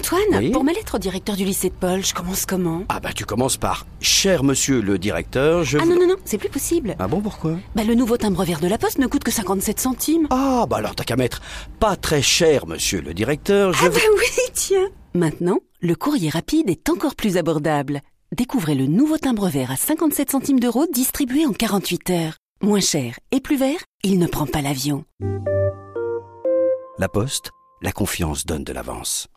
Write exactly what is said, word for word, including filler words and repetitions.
Antoine, Oui. pour ma lettre au directeur du lycée de Paul, je commence comment? Ah bah tu commences par « Cher monsieur le directeur, je... » Ah non, non, non, c'est plus possible. Ah bon, pourquoi? Bah le nouveau timbre vert de la Poste ne coûte que cinquante-sept centimes. Ah bah alors t'as qu'à mettre « Pas très cher monsieur le directeur, je... » Ah bah oui, tiens. Maintenant, le courrier rapide est encore plus abordable. Découvrez le nouveau timbre vert à cinquante-sept centimes d'euros distribué en quarante-huit heures. Moins cher et plus vert, il ne prend pas l'avion. La Poste, la confiance donne de l'avance.